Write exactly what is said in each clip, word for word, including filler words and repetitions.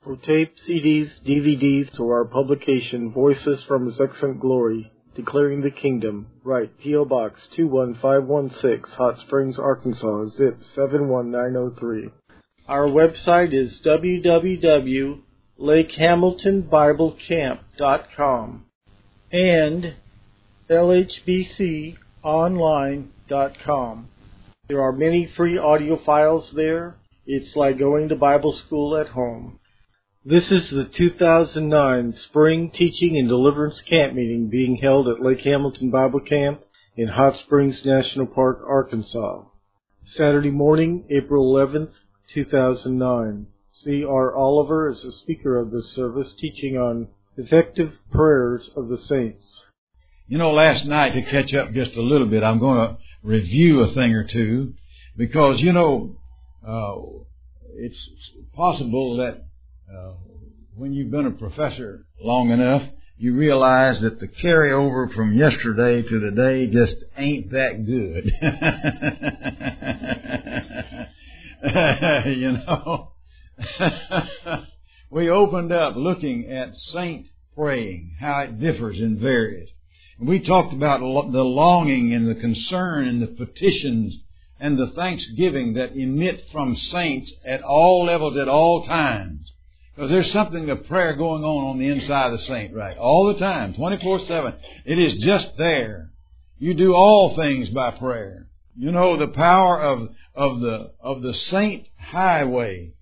For tape, C Ds, D V Ds, to our publication, Voices from His Excellent Glory, Declaring the Kingdom, write P O. Box two one five one six, Hot Springs, Arkansas, zip seven one nine zero three. Our website is w w w dot lake hamilton bible camp dot com and l h b c online dot com. There are many free audio files there. It's like going to Bible school at home. This is the two thousand nine Spring Teaching and Deliverance Camp Meeting being held at Lake Hamilton Bible Camp in Hot Springs National Park, Arkansas. Saturday morning, April eleventh, two thousand nine. C R Oliver is the speaker of this service, teaching on effective prayers of the saints. You know, last night, to catch up just a little bit, I'm going to review a thing or two, because, you know, uh, it's possible that Uh, when you've been a professor long enough, you realize that the carryover from yesterday to today just ain't that good. You know, we opened up looking at saint praying, how it differs and varies. And we talked about the longing and the concern and the petitions and the thanksgiving that emit from saints at all levels, at all times. Because there's something of prayer going on on the inside of the saint, right? All the time, twenty-four seven. It is just there. You do all things by prayer. You know, the power of, of the, of the saint highway,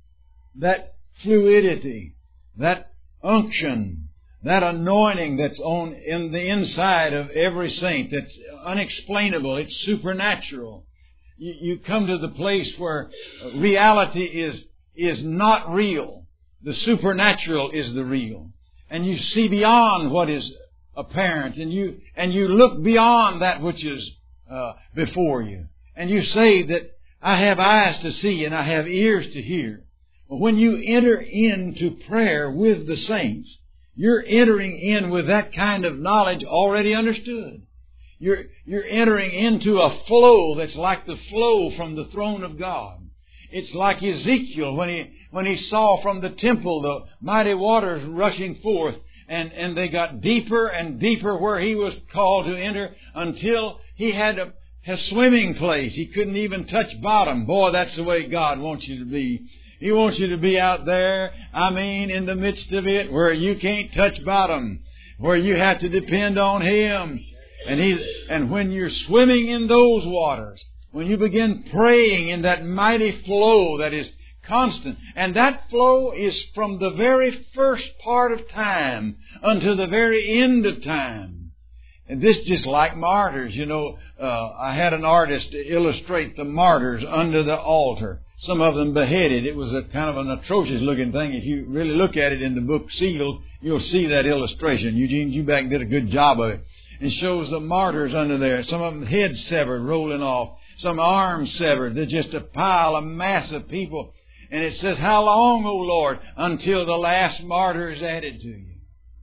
that fluidity, that unction, that anointing that's on in the inside of every saint, that's unexplainable. It's supernatural. You, you come to the place where reality is, is not real. The supernatural is the real. And you see beyond what is apparent. And you and you look beyond that which is uh, before you. And you say that I have eyes to see and I have ears to hear. But when you enter into prayer with the saints, you're entering in with that kind of knowledge already understood. You're, you're entering into a flow that's like the flow from the throne of God. It's like Ezekiel when he when he saw from the temple the mighty waters rushing forth, and, and they got deeper and deeper where he was called to enter until he had a, a swimming place. He couldn't even touch bottom. Boy, that's the way God wants you to be. He wants you to be out there, I mean, in the midst of it, where you can't touch bottom, where you have to depend on Him. And He's and when you're swimming in those waters, when you begin praying in that mighty flow that is constant, and that flow is from the very first part of time unto the very end of time. And this just like martyrs. You know, uh, I had an artist illustrate the martyrs under the altar. Some of them beheaded. It was a kind of an atrocious looking thing. If you really look at it in the book Sealed, you'll see that illustration. Eugene Juback did a good job of it. It shows the martyrs under there. Some of them heads severed, rolling off. Some arms severed. There's just a pile, a mass of people. And it says, how long, O Lord, until the last martyr is added to you?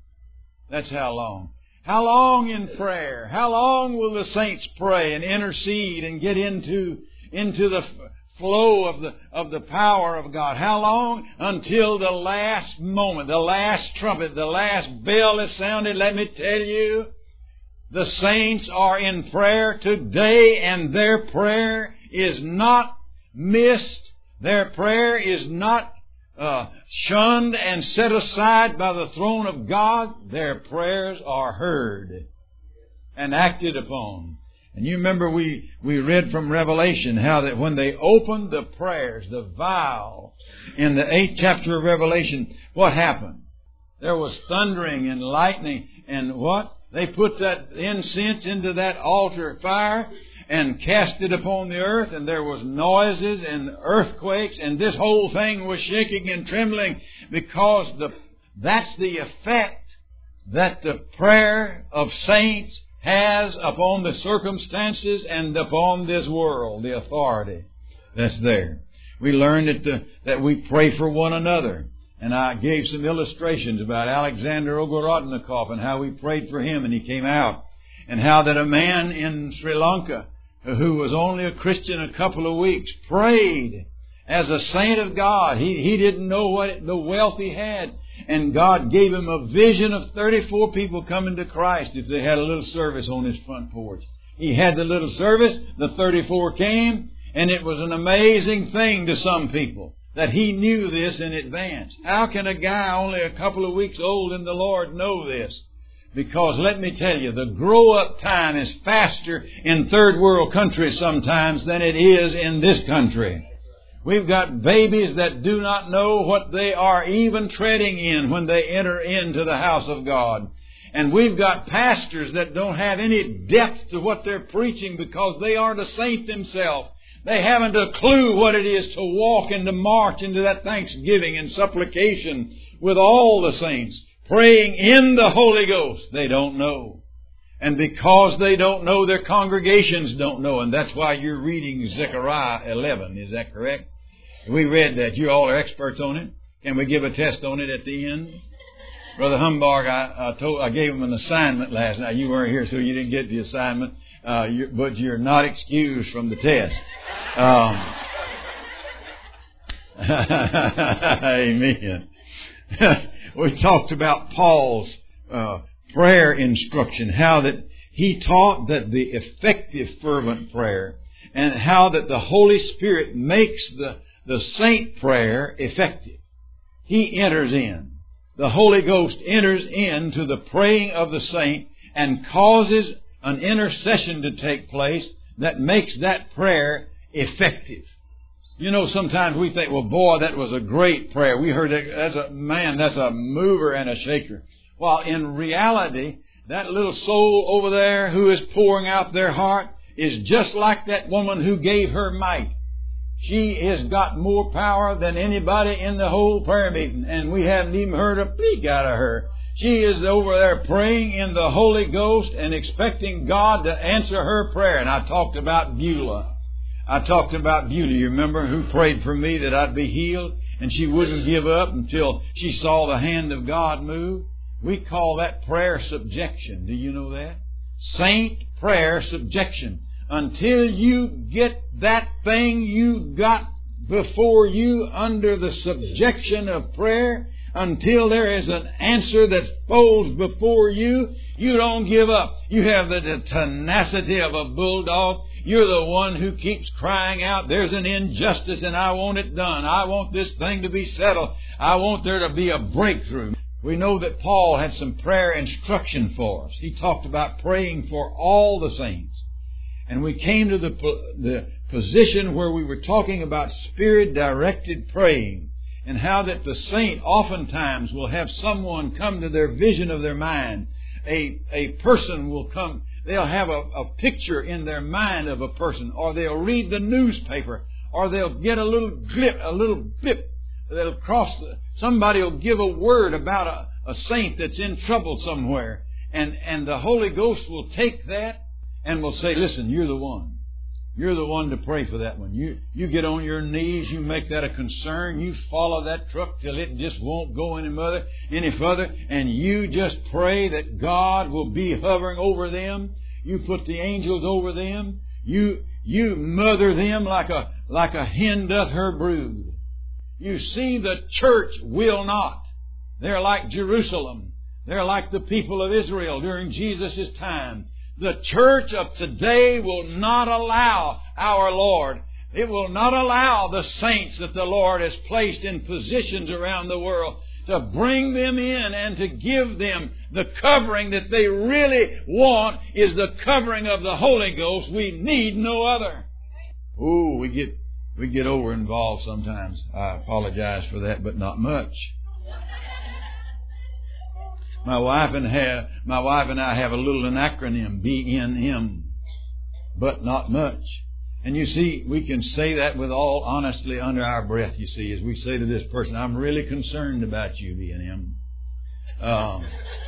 That's how long. How long in prayer? How long will the saints pray and intercede and get into, into the flow of the, of the power of God? How long? Until the last moment, the last trumpet, the last bell is sounded. Let me tell you, the saints are in prayer today, and their prayer is not missed. Their prayer is not uh, shunned and set aside by the throne of God. Their prayers are heard and acted upon. And you remember we, we read from Revelation how that when they opened the prayers, the vial, in the eighth chapter of Revelation, what happened? There was thundering and lightning and what? They put that incense into that altar fire and cast it upon the earth, and there was noises and earthquakes, and this whole thing was shaking and trembling, because the that's the effect that the prayer of saints has upon the circumstances and upon this world, the authority that's there. We learned that, the, that we pray for one another. And I gave some illustrations about Alexander Ogorodnikov and how we prayed for him and he came out. And how that a man in Sri Lanka who was only a Christian a couple of weeks prayed as a saint of God. He, he didn't know what the wealth he had. And God gave him a vision of thirty-four people coming to Christ if they had a little service on his front porch. He had the little service, the thirty-four came, and it was an amazing thing to some people that he knew this in advance. How can a guy only a couple of weeks old in the Lord know this? Because let me tell you, the grow-up time is faster in third world countries sometimes than it is in this country. We've got babies that do not know what they are even treading in when they enter into the house of God. And we've got pastors that don't have any depth to what they're preaching because they aren't a saint themselves. They haven't a clue what it is to walk and to march into that thanksgiving and supplication with all the saints, praying in the Holy Ghost. They don't know. And because they don't know, their congregations don't know. And that's why you're reading Zechariah eleven. Is that correct? We read that. You all are experts on it. Can we give a test on it at the end? Brother Humbarg, I, I, told, I gave him an assignment last night. You weren't here, so you didn't get the assignment. Uh, you, but you're not excused from the test. Um, amen. We talked about Paul's uh, prayer instruction, how that he taught that the effective fervent prayer and how that the Holy Spirit makes the, the saint prayer effective. He enters in. The Holy Ghost enters into the praying of the saint and causes an intercession to take place that makes that prayer effective. You know, sometimes we think, well, boy, that was a great prayer. We heard that as a man, that's a mover and a shaker. While in reality, that little soul over there who is pouring out their heart is just like that woman who gave her mite. She has got more power than anybody in the whole prayer meeting, and we haven't even heard a peep out of her. She is over there praying in the Holy Ghost and expecting God to answer her prayer. And I talked about Beulah. I talked about Beulah, you remember, who prayed for me that I'd be healed, and she wouldn't give up until she saw the hand of God move. We call that prayer subjection. Do you know that? Saint prayer subjection. Until you get that thing you got before you under the subjection of prayer, until there is an answer that folds before you, you don't give up. You have the tenacity of a bulldog. You're the one who keeps crying out, there's an injustice and I want it done. I want this thing to be settled. I want there to be a breakthrough. We know that Paul had some prayer instruction for us. He talked about praying for all the saints. And we came to the, the position where we were talking about Spirit-directed praying and how that the saint oftentimes will have someone come to their vision of their mind. A, a person will come, they'll have a, a picture in their mind of a person, or they'll read the newspaper, or they'll get a little glip, a little blip that'll cross, the, somebody will give a word about a, a saint that's in trouble somewhere. And, and the Holy Ghost will take that and will say, listen, you're the one. You're the one to pray for that one. You you get on your knees, you make that a concern, you follow that truck till it just won't go any further, any further, and you just pray that God will be hovering over them. You put the angels over them. You you mother them like a like a hen doth her brood. You see, the church will not. They're like Jerusalem. They're like the people of Israel during Jesus' time. The church of today will not allow our Lord. It will not allow the saints that the Lord has placed in positions around the world to bring them in and to give them the covering that they really want is the covering of the Holy Ghost. We need no other. Ooh, we get we get over involved sometimes. I apologize for that, but not much. My wife and have, my wife and I have a little an acronym, B N M, but not much. And you see, we can say that with all honesty under our breath, you see, as we say to this person, I'm really concerned about you, B N M. Um,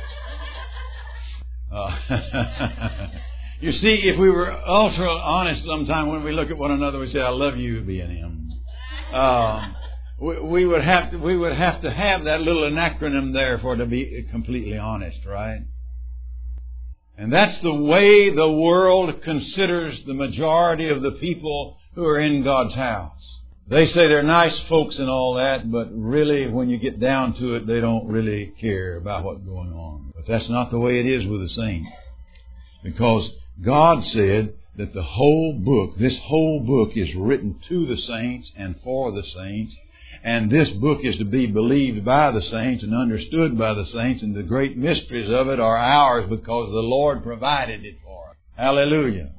uh, you see, if we were ultra honest sometime when we look at one another, we say, I love you, B N M. Um, We, we would have to, we would have to have that little acronym there for to be completely honest, right? And that's the way the world considers the majority of the people who are in God's house. They say they're nice folks and all that, but really when you get down to it, they don't really care about what's going on. But that's not the way it is with the saints. Because God said that the whole book, this whole book is written to the saints and for the saints. And this book is to be believed by the saints and understood by the saints. And the great mysteries of it are ours because the Lord provided it for us. Hallelujah.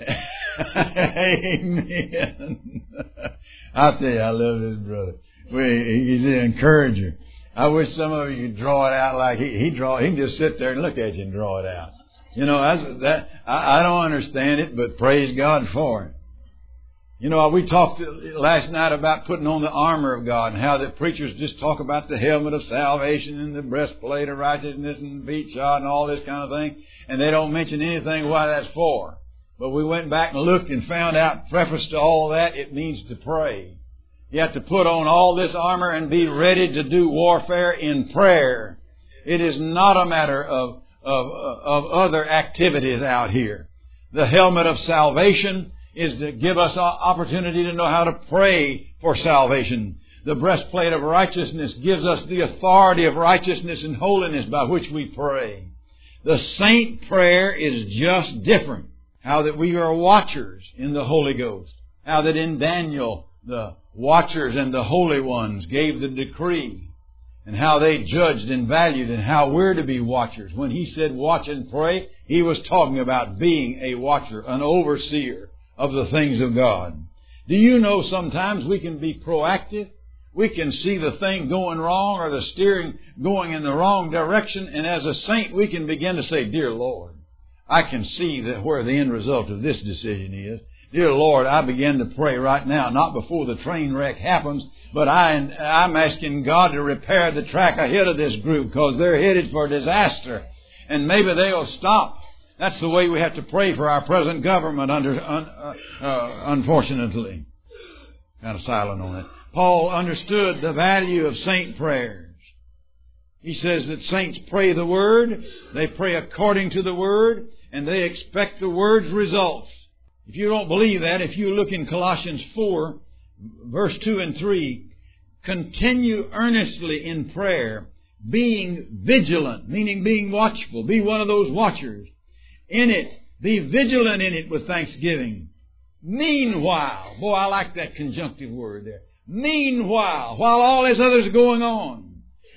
Amen. I'll tell you, I love this brother. He's an encourager. I wish some of you could draw it out like he, he draw. He can just sit there and look at you and draw it out. You know, that's, that I, I don't understand it, but praise God for it. You know, we talked last night about putting on the armor of God and how the preachers just talk about the helmet of salvation and the breastplate of righteousness and the beat shot and all this kind of thing. And they don't mention anything why that's for. But we went back and looked and found out, preface to all that, it means to pray. You have to put on all this armor and be ready to do warfare in prayer. It is not a matter of, of, of other activities out here. The helmet of salvation is to give us an opportunity to know how to pray for salvation. The breastplate of righteousness gives us the authority of righteousness and holiness by which we pray. The saint prayer is just different. How that we are watchers in the Holy Ghost. How that in Daniel, the watchers and the holy ones gave the decree. And how they judged and valued and how we're to be watchers. When he said watch and pray, he was talking about being a watcher, an overseer of the things of God. Do you know sometimes we can be proactive? We can see the thing going wrong or the steering going in the wrong direction. And as a saint, we can begin to say, Dear Lord, I can see that where the end result of this decision is. Dear Lord, I begin to pray right now, not before the train wreck happens, but I, I'm asking God to repair the track ahead of this group because they're headed for disaster. And maybe they'll stop. That's the way we have to pray for our present government, under, un, uh, uh, unfortunately. Kind of silent on that. Paul understood the value of saint prayers. He says that saints pray the Word, they pray according to the Word, and they expect the Word's results. If you don't believe that, if you look in Colossians four, verse two and three, continue earnestly in prayer, being vigilant, meaning being watchful. Be one of those watchers. In it, be vigilant in it with thanksgiving. Meanwhile, boy, I like that conjunctive word there. Meanwhile, while all this other's going on,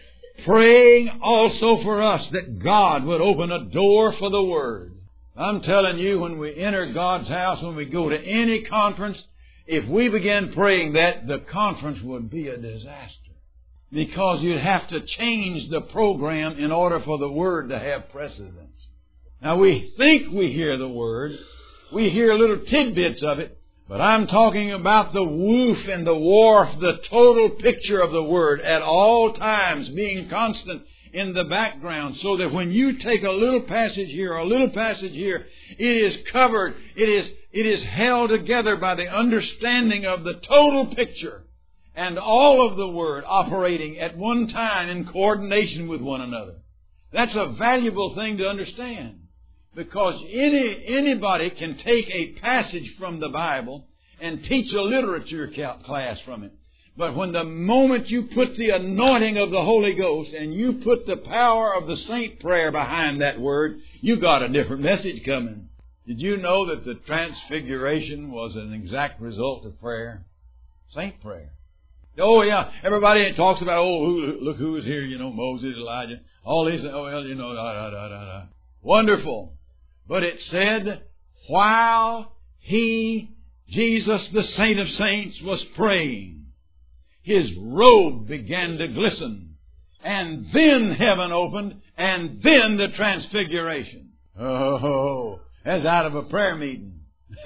praying also for us that God would open a door for the Word. I'm telling you, when we enter God's house, when we go to any conference, if we begin praying that, the conference would be a disaster. Because you'd have to change the program in order for the Word to have precedence. Now, we think we hear the Word. We hear little tidbits of it. But I'm talking about the woof and the wharf, the total picture of the Word at all times being constant in the background, so that when you take a little passage here, a little passage here, it is covered, it is, it is held together by the understanding of the total picture and all of the Word operating at one time in coordination with one another. That's a valuable thing to understand. Because any anybody can take a passage from the Bible and teach a literature class from it. But when the moment you put the anointing of the Holy Ghost and you put the power of the saint prayer behind that word, you got a different message coming. Did you know that the transfiguration was an exact result of prayer? Saint prayer. Oh, yeah. Everybody talks about, oh, who, look who was here, you know, Moses, Elijah. All these, oh, well, you know, da, da, da, da, da. Wonderful. But it said, while he, Jesus, the Saint of Saints, was praying, his robe began to glisten. And then heaven opened, and then the transfiguration. Oh, that's out of a prayer meeting.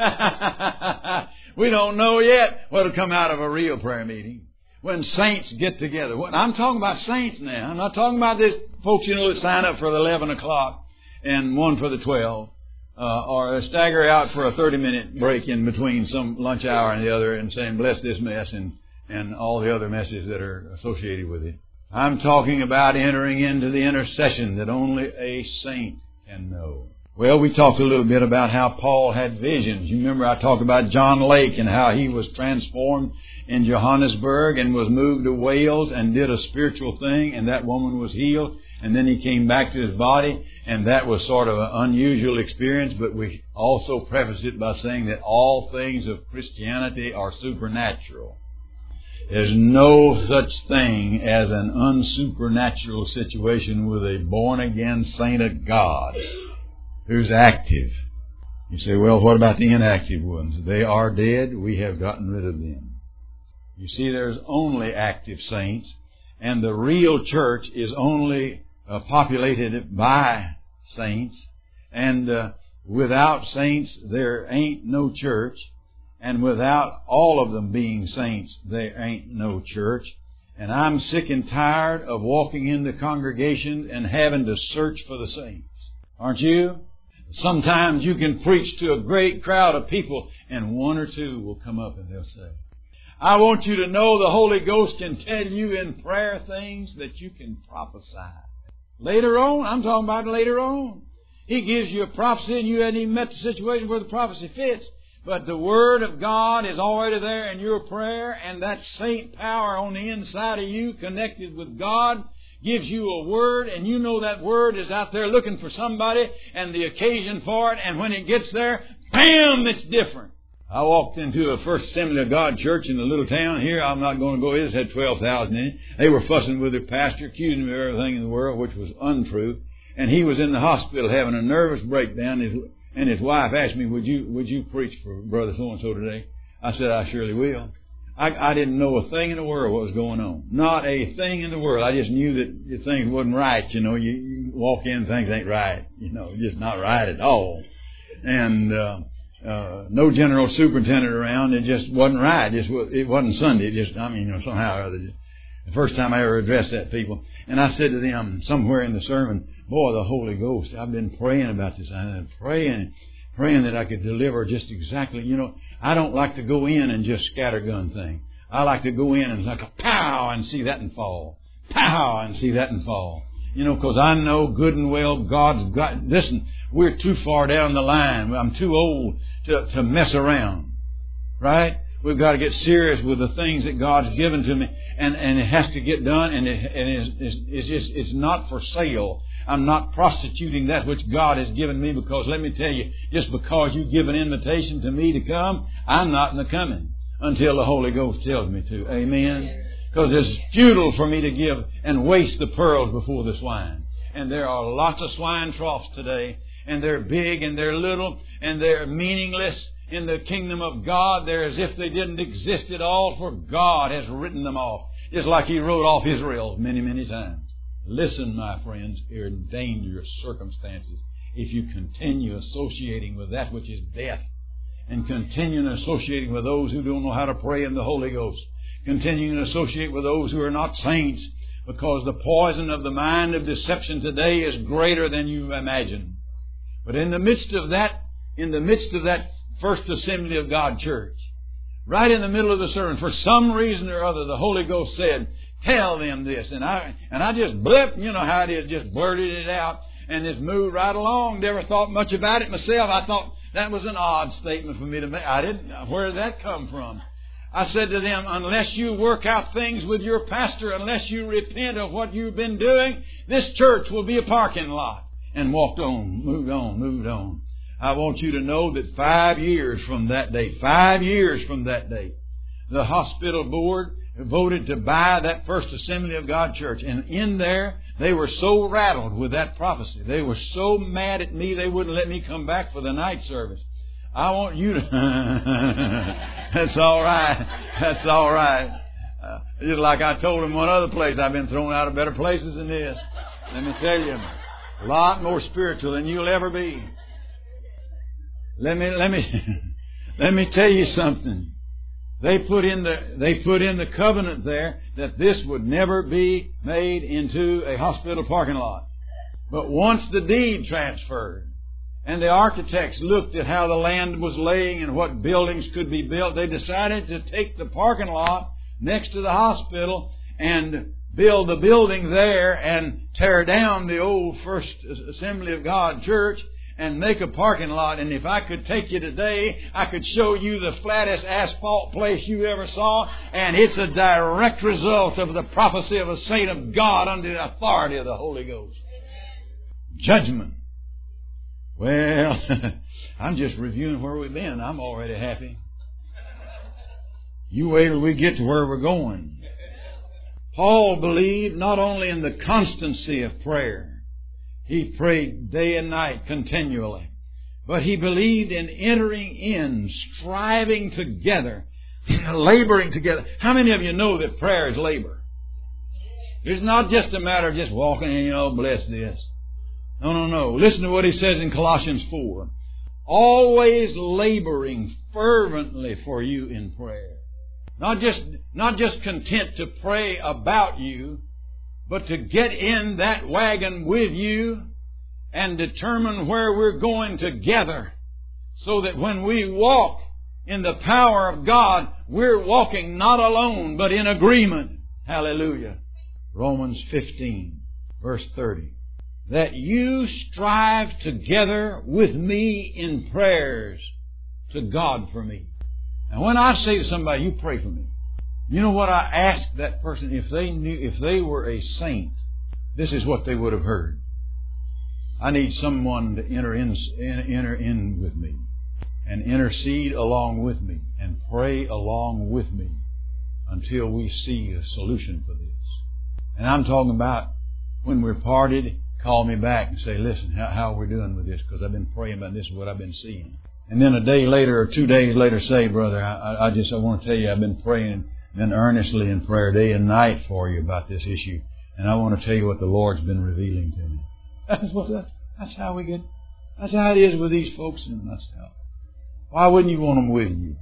We don't know yet what'll come out of a real prayer meeting. When saints get together. I'm talking about saints now. I'm not talking about this folks, you know, that sign up for the eleven o'clock and one for the twelve. Uh, or stagger out for a thirty-minute break in between some lunch hour and the other and saying, bless this mess and, and all the other messes that are associated with it. I'm talking about entering into the intercession that only a saint can know. Well, we talked a little bit about how Paul had visions. You remember I talked about John Lake and how he was transformed in Johannesburg and was moved to Wales and did a spiritual thing, and that woman was healed. And then he came back to his body, and that was sort of an unusual experience, but we also preface it by saying that all things of Christianity are supernatural. There's no such thing as an unsupernatural situation with a born-again saint of God who's active. You say, well, what about the inactive ones? They are dead. We have gotten rid of them. You see, there's only active saints, and the real church is only uh, populated by saints. And uh, without saints, there ain't no church. And without all of them being saints, there ain't no church. And I'm sick and tired of walking into congregations and having to search for the saints. Aren't you? Sometimes you can preach to a great crowd of people, and one or two will come up and they'll say, I want you to know the Holy Ghost can tell you in prayer things that you can prophesy. Later on, I'm talking about later on. He gives you a prophecy and you hadn't even met the situation where the prophecy fits. But the Word of God is already there in your prayer, and that saint power on the inside of you connected with God gives you a word, and you know that word is out there looking for somebody and the occasion for it, and when it gets there, bam, it's different. I walked into a First Assembly of God church in a little town here. I'm not going to go. It had twelve thousand in it. They were fussing with their pastor, accusing him of everything in the world, which was untrue. And he was in the hospital having a nervous breakdown. His, and his wife asked me, would you would you preach for Brother So-and-so today? I said, I surely will. I, I didn't know a thing in the world what was going on. Not a thing in the world. I just knew that things wasn't right. You know, you, you walk in, things ain't right. You know, just not right at all. And uh, uh, no general superintendent around. It just wasn't right. It, just, it wasn't Sunday. It just, I mean, you know, somehow or other. The first time I ever addressed that people. And I said to them somewhere in the sermon, boy, the Holy Ghost, I've been praying about this. I've been praying, praying that I could deliver just exactly, you know, I don't like to go in and just scattergun thing. I like to go in and like a pow and see that and fall. Pow and see that and fall. You know, because I know good and well God's got, listen, we're too far down the line. I'm too old to, to mess around. Right? We've got to get serious with the things that God's given to me. And, and it has to get done. And, it, and it's, it's, it's just, it's not for sale. I'm not prostituting that which God has given me, because let me tell you, just because you give an invitation to me to come, I'm not in the coming until the Holy Ghost tells me to. Amen? Because it's futile for me to give and waste the pearls before the swine. And there are lots of swine troughs today, and they're big and they're little and they're meaningless in the kingdom of God. They're as if they didn't exist at all, for God has written them off, just like He wrote off Israel many, many times. Listen, my friends, you're in dangerous circumstances if you continue associating with that which is death, and continuing associating with those who don't know how to pray in the Holy Ghost, continuing to associate with those who are not saints, because the poison of the mind of deception today is greater than you imagine. But in the midst of that, in the midst of that First Assembly of God church, right in the middle of the sermon, for some reason or other, the Holy Ghost said, tell them this. And I and I just blip, you know how it is, just blurted it out and just moved right along. Never thought much about it myself. I thought that was an odd statement for me to make. I didn't. Where did that come from? I said to them, unless you work out things with your pastor, unless you repent of what you've been doing, this church will be a parking lot. And walked on, moved on, moved on. I want you to know that five years from that day, five years from that day, the hospital board voted to buy that First Assembly of God church. And in there, they were so rattled with that prophecy. They were so mad at me, they wouldn't let me come back for the night service. I want you to... That's all right. That's all right. Uh, just like I told them one other place, I've been thrown out of better places than this. Let me tell you, a lot more spiritual than you'll ever be. Let me, let me, let me tell you something. They put in the they put in the covenant there that this would never be made into a hospital parking lot. But once the deed transferred and the architects looked at how the land was laying and what buildings could be built, they decided to take the parking lot next to the hospital and build the building there and tear down the old First Assembly of God church and make a parking lot. And if I could take you today, I could show you the flattest asphalt place you ever saw. And it's a direct result of the prophecy of a saint of God under the authority of the Holy Ghost. Judgment. Well, I'm just reviewing where we've been. I'm already happy. You wait till we get to where we're going. Paul believed not only in the constancy of prayer. He prayed day and night continually. But he believed in entering in, striving together, laboring together. How many of you know that prayer is labor? It's not just a matter of just walking and, you know, bless this. No, no, no. Listen to what he says in Colossians four. Always laboring fervently for you in prayer. Not just, not just content to pray about you, but to get in that wagon with you and determine where we're going together, so that when we walk in the power of God, we're walking not alone, but in agreement. Hallelujah. Romans fifteen, verse thirty. That you strive together with me in prayers to God for me. And when I say to somebody, you pray for me, you know what I ask that person? If they knew, if they were a saint, this is what they would have heard. I need someone to enter in, enter in with me and intercede along with me and pray along with me until we see a solution for this. And I'm talking about when we're parted, call me back and say, listen, how, how are we doing with this? Because I've been praying about this, what I've been seeing. And then a day later or two days later say, brother, I, I just I want to tell you I've been praying, been earnestly in prayer day and night for you about this issue. And I want to tell you what the Lord's been revealing to me. That's what that's, that's how we get. That's how it is with these folks in this house. Why wouldn't you want them with you?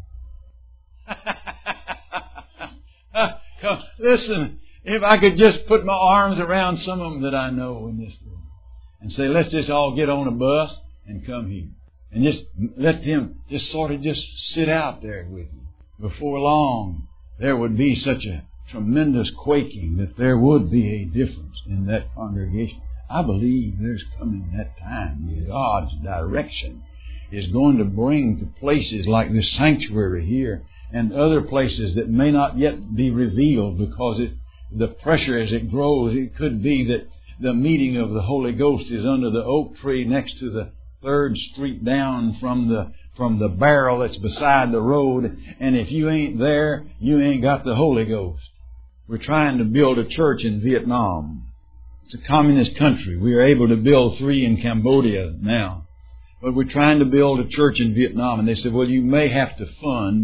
Come, listen, if I could just put my arms around some of them that I know in this room and say, let's just all get on a bus and come here. And just let them just sort of just sit out there with you. Before long, there would be such a tremendous quaking that there would be a difference in that congregation. I believe there's coming that time. God's direction is going to bring to places like this sanctuary here and other places that may not yet be revealed because it, the pressure as it grows, it could be that the meeting of the Holy Ghost is under the oak tree next to the third street down from the from the barrel that's beside the road. And if you ain't there, you ain't got the Holy Ghost. We're trying to build a church in Vietnam. It's a communist country. We are able to build three in Cambodia now. But we're trying to build a church in Vietnam. And they said, well, you may have to fund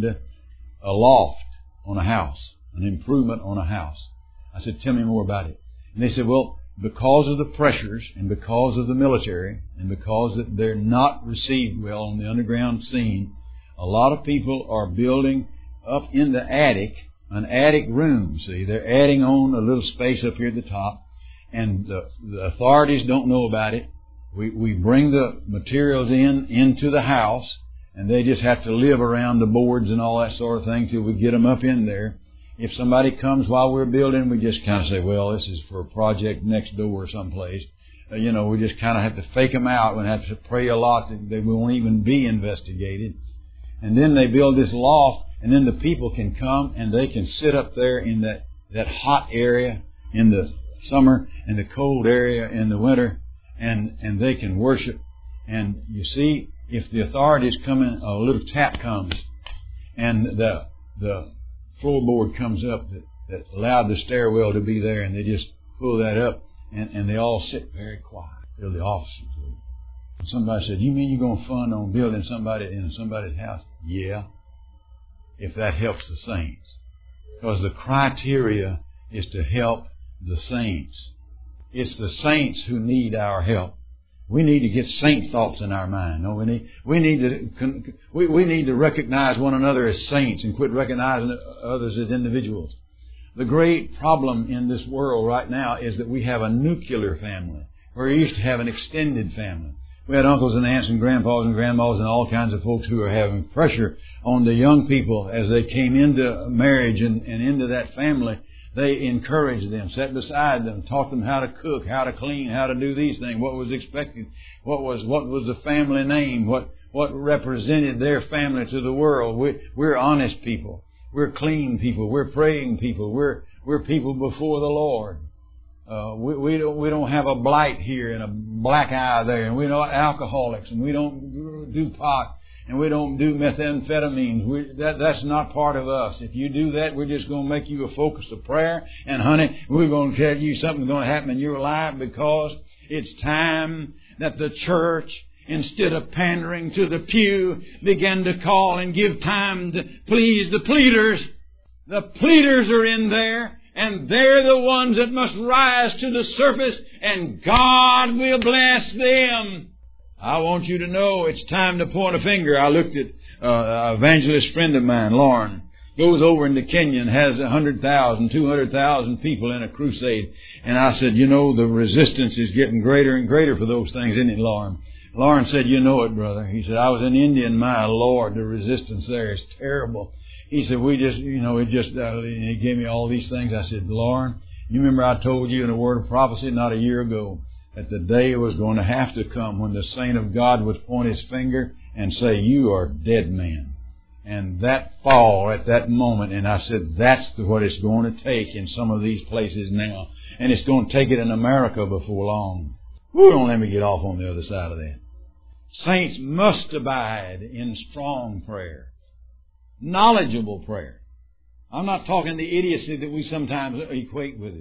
a loft on a house, an improvement on a house. I said, tell me more about it. And they said, well, because of the pressures and because of the military and because that they're not received well on the underground scene, a lot of people are building up in the attic, an attic room. See, they're adding on a little space up here at the top, and the, the authorities don't know about it. We, we bring the materials in into the house, and they just have to live around the boards and all that sort of thing till we get them up in there. If somebody comes while we're building, we just kind of say, well, this is for a project next door or someplace. Uh, you know, we just kind of have to fake them out and have to pray a lot that they won't even be investigated. And then they build this loft, and then the people can come and they can sit up there in that, that hot area in the summer and the cold area in the winter, and, and they can worship. And you see, if the authorities come in, a little tap comes, and the the floorboard comes up that, that allowed the stairwell to be there, and they just pull that up, and, and they all sit very quiet till the officers leave. And somebody said, you mean you're going to fund on building somebody in somebody's house? Yeah, if that helps the saints. Because the criteria is to help the saints. It's the saints who need our help. We need to get saint thoughts in our mind. No, we need we need to we, we need to recognize one another as saints and quit recognizing others as individuals. The great problem in this world right now is that we have a nuclear family, where we used to have an extended family. We had uncles and aunts and grandpas and grandmas and all kinds of folks who are having pressure on the young people as they came into marriage and, and into that family. They encouraged them, sat beside them, taught them how to cook, how to clean, how to do these things, what was expected, what was what was the family name, what what represented their family to the world. We, we're honest people. We're clean people. We're praying people. We're we're people before the Lord. Uh, we, we don't we don't have a blight here and a black eye there, and we're not alcoholics, and we don't do pot, and we don't do methamphetamines. We, that that's not part of us. If you do that, we're just going to make you a focus of prayer, and honey, we're going to tell you something's going to happen in your life, because it's time that the church, instead of pandering to the pew, began to call and give time to please the pleaders. The pleaders are in there, and they're the ones that must rise to the surface, and God will bless them. I want you to know it's time to point a finger. I looked at uh, an evangelist friend of mine, Lauren, goes over into Kenya and has one hundred thousand, two hundred thousand people in a crusade. And I said, you know, the resistance is getting greater and greater for those things, isn't it, Lauren? Lauren said, you know it, brother. He said, I was in India, and my Lord, the resistance there is terrible. He said, we just, you know, it just, uh, he gave me all these things. I said, Lauren, you remember I told you in a word of prophecy not a year ago that the day was going to have to come when the saint of God would point his finger and say, you are dead man. And that fall at that moment, and I said, that's what it's going to take in some of these places now. And it's going to take it in America before long. Ooh, don't let me get off on the other side of that. Saints must abide in strong prayer, knowledgeable prayer. I'm not talking the idiocy that we sometimes equate with it.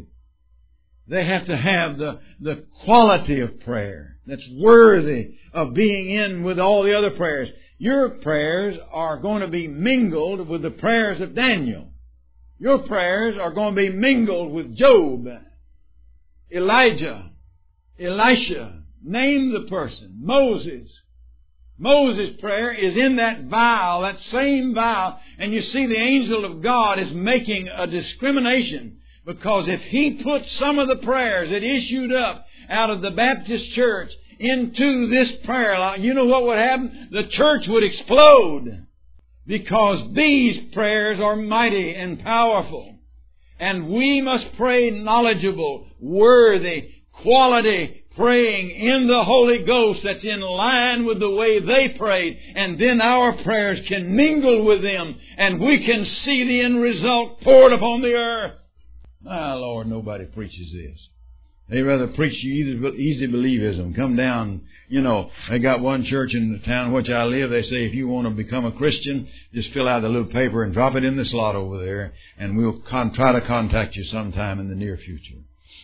They have to have the, the quality of prayer that's worthy of being in with all the other prayers. Your prayers are going to be mingled with the prayers of Daniel. Your prayers are going to be mingled with Job, Elijah, Elisha. Name the person. Moses. Moses' prayer is in that vial, that same vial. And you see the angel of God is making a discrimination. Because if he put some of the prayers that issued up out of the Baptist church into this prayer line, you know what would happen? The church would explode. Because these prayers are mighty and powerful. And we must pray knowledgeable, worthy, quality praying in the Holy Ghost that's in line with the way they prayed. And then our prayers can mingle with them, and we can see the end result poured upon the earth. Ah, Lord, nobody preaches this. They rather preach you easy, easy believism. Come down, you know, they got one church in the town in which I live. They say if you want to become a Christian, just fill out the little paper and drop it in the slot over there, and we'll con- try to contact you sometime in the near future.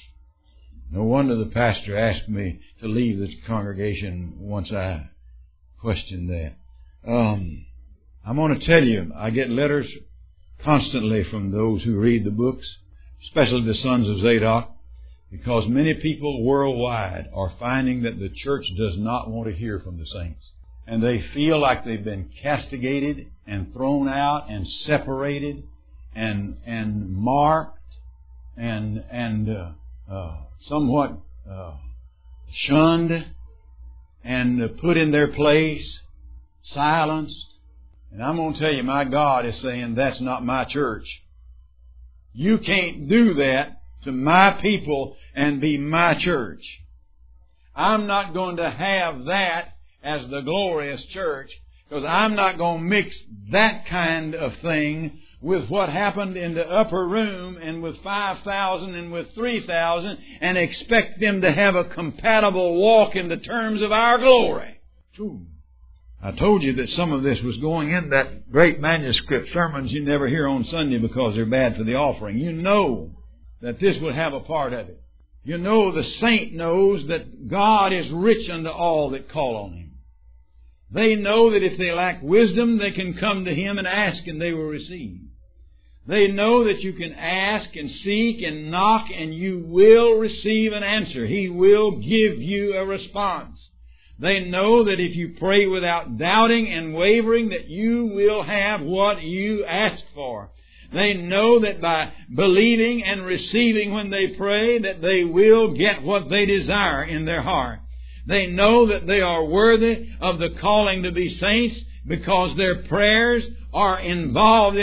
No wonder the pastor asked me to leave this congregation once I questioned that. Um, I'm going to tell you, I get letters constantly from those who read the books, especially the sons of Zadok, because many people worldwide are finding that the church does not want to hear from the saints. And they feel like they've been castigated and thrown out and separated and and marked and and uh, uh, somewhat uh, shunned and uh, put in their place, silenced. And I'm going to tell you, my God is saying, that's not my church. You can't do that to my people and be my church. I'm not going to have that as the glorious church, because I'm not going to mix that kind of thing with what happened in the upper room and with five thousand and with three thousand and expect them to have a compatible walk in the terms of our glory. Ooh. I told you that some of this was going in that great manuscript, sermons you never hear on Sunday because they're bad for the offering. You know that this would have a part of it. You know the saint knows that God is rich unto all that call on Him. They know that if they lack wisdom, they can come to Him and ask and they will receive. They know that you can ask and seek and knock and you will receive an answer. He will give you a response. They know that if you pray without doubting and wavering, that you will have what you ask for. They know that by believing and receiving when they pray, that they will get what they desire in their heart. They know that they are worthy of the calling to be saints because their prayers are involved in it,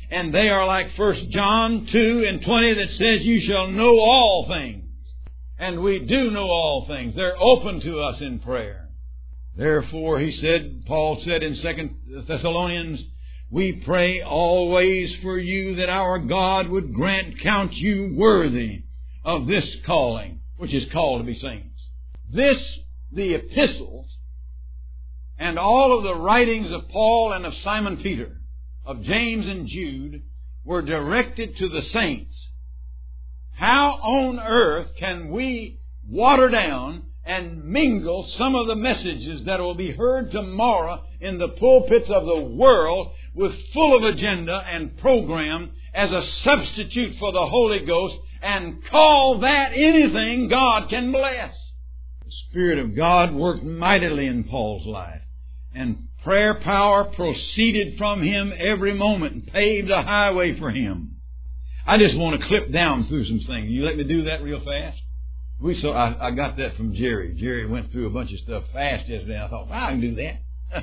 And they are like First John two and twenty that says, you shall know all things. And we do know all things. They're open to us in prayer. Therefore, he said, Paul said in Second Thessalonians, we pray always for you that our God would grant, count you worthy of this calling, which is called to be saints. This, the epistles, and all of the writings of Paul and of Simon Peter, of James and Jude, were directed to the saints. How on earth can we water down and mingle some of the messages that will be heard tomorrow in the pulpits of the world with full of agenda and program as a substitute for the Holy Ghost and call that anything God can bless? The Spirit of God worked mightily in Paul's life, and prayer power proceeded from him every moment and paved a highway for him. I just want to clip down through some things. You let me do that real fast? We saw. I, I got that from Jerry. Jerry went through a bunch of stuff fast yesterday. I thought, well, I can do that.